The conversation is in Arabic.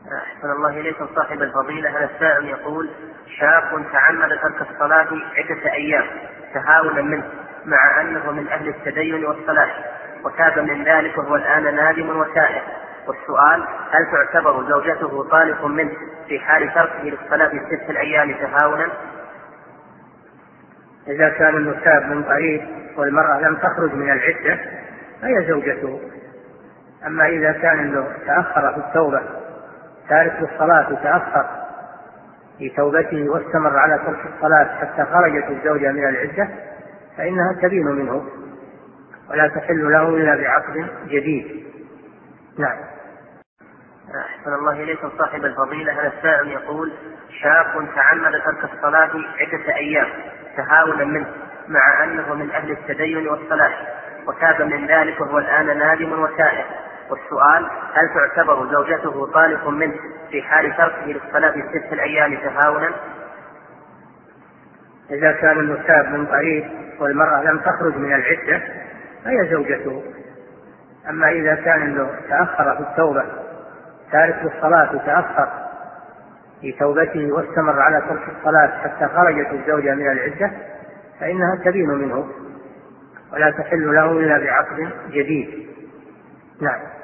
أحسن الله إليكم صاحب الفضيلة. هذا السائل يقول: شاب تعمد ترك الصلاة عدة أيام تهاونا منه مع أنه من أهل التدين والصلاح، وتاب من ذلك وهو الآن نادم وتائب. والسؤال: هل تعتبر زوجته طالق منه في حال تركه للصلاة 6 أيام تهاونا؟ إذا كان المتاب من قريب والمرأة لم تخرج من العدة فهي زوجته. أما إذا كان له تأخر في التوبة، تارك للصلاة تأخر في توبته واستمر على ترك الصلاة حتى خرجت الزوجة من العدة فإنها تبين منه ولا تحل له إلا بعقد جديد. نعم. أحسن الله إليكم صاحب الفضيلة. هذا السائل يقول: شاب تعمد ترك الصلاة عدة أيام تهاونا منه مع أنه من أهل التدين والصلاح، وتاب من ذلك وهو الآن نادم وتائب. والسؤال: هل تعتبر زوجته طالق منه في حال تركه للصلاة 6 أيام تهاونا؟ إذا كان المتاب من قريب والمرأة لم تخرج من العدة فهي زوجته. أما إذا كان له تأخر في التوبة، تارك للصلاة تأخر في توبته واستمر على ترك الصلاة حتى خرجت الزوجة من العدة فإنها تبين منه ولا تحل له إلا بعقد جديد. نعم.